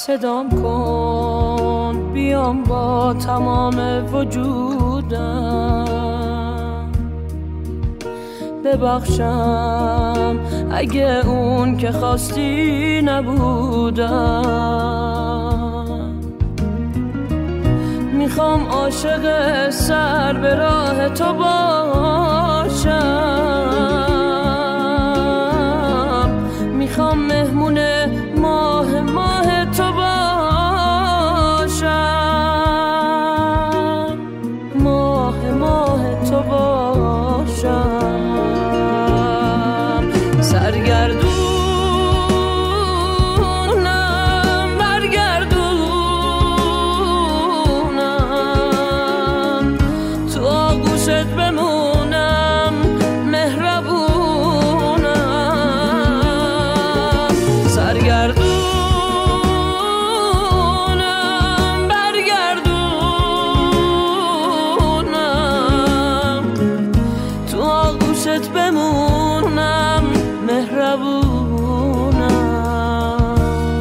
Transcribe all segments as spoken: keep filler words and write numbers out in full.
صدام کن بیام با تمام وجودم، ببخشم اگه اون که خواستی نبودم. میخوام عاشق سر به راه تو باشم، میخوام مهمون ماه ماه تو باشم، ماه ماه تو باشم. سرگردونم برگردونم، تو آغوشت بمونم مهربونم. سرگردونم بمونم مهربونم.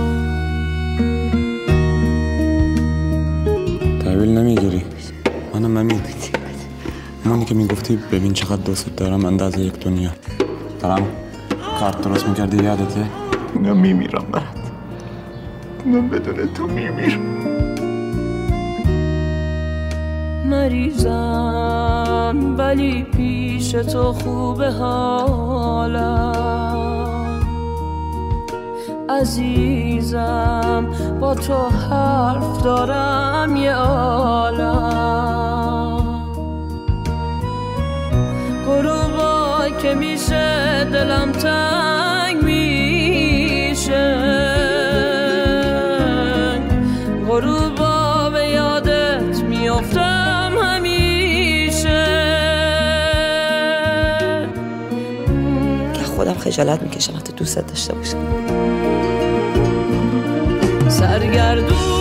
تحویل نمیگیری؟ منم امین، همونی که میگفتی ببین چقدر دوست دارم اندازه یک دنیا. دارم کارت درست میکردی یادته؟ من میمیرم برات، من بدون تو میمیرم. مریضم ولی پیش تو خوبه حالم، عزیزم با تو حرف دارم یه عالم. غروبا که میشه دلم تنگ میشه، غروبا به یادت میافتم همیشه. که خودم خجالت میکشم وقتی دوست داشته باشم. سرگردون